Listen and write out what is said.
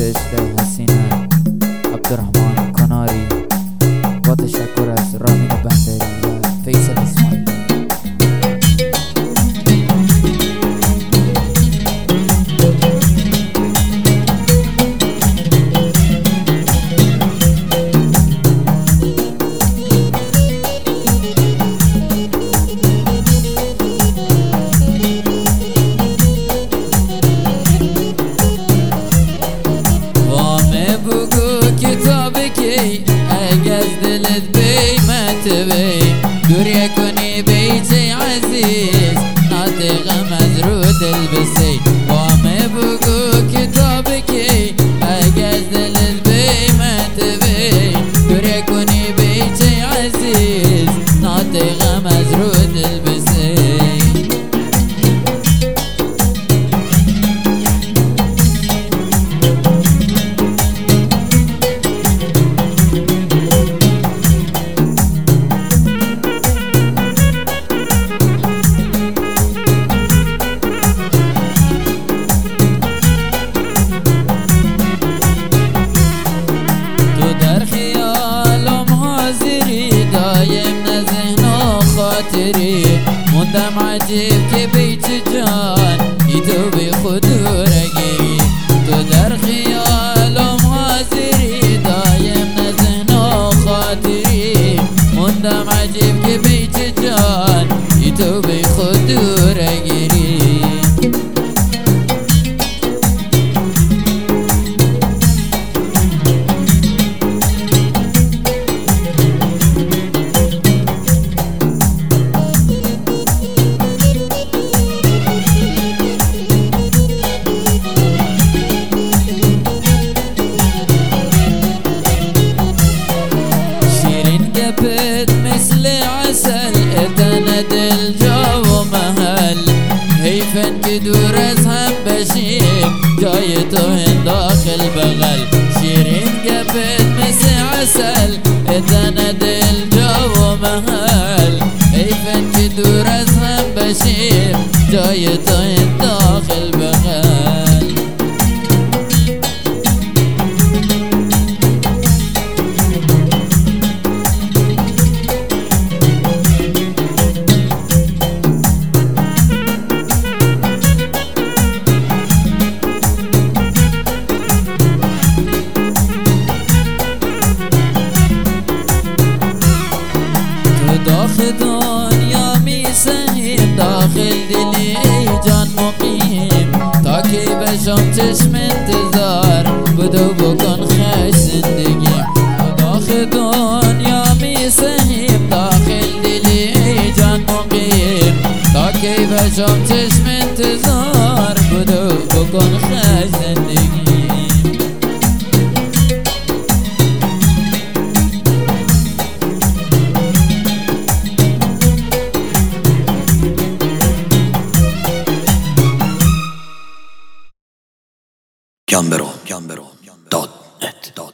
عشق حسین عبدالرحمن کناری با تشکر از رامین بندری و فیصل اسماعیلی. اگز دلت بیمت بی دوری کنی بیتی عزیز ناطق از رو دل بسی وامه بگو کتاب کی اگز دلت بیمت بی دوری کنی بیتی عزیز ناطق از رو دل بسی. موندم عجیب که بیت جان ای تو بی خود رگی تو در خیالم حاضری دایم نزن و خاطری موندم عجیب که بیت جان ای تو بی خود رگی. مثل عسل اتنا دل جا و محل حیفن که دور از هم بشیم جای تو هن داخل بغل شیرین گپت مثل عسل اتنا دل جا و محل حیفن که دور از هم بشیم جای تو هن داخل بغل. داخل دنیا می سهیم داخل دلی جان مقیم تا کی بشم چشم انتظار بدو بکن خوش زندگیم. داخل دنیا می سهیم داخل دلی جان مقیم تا کی بشم چشم انتظار بدو بکن خوش زندگیم. Gambero.net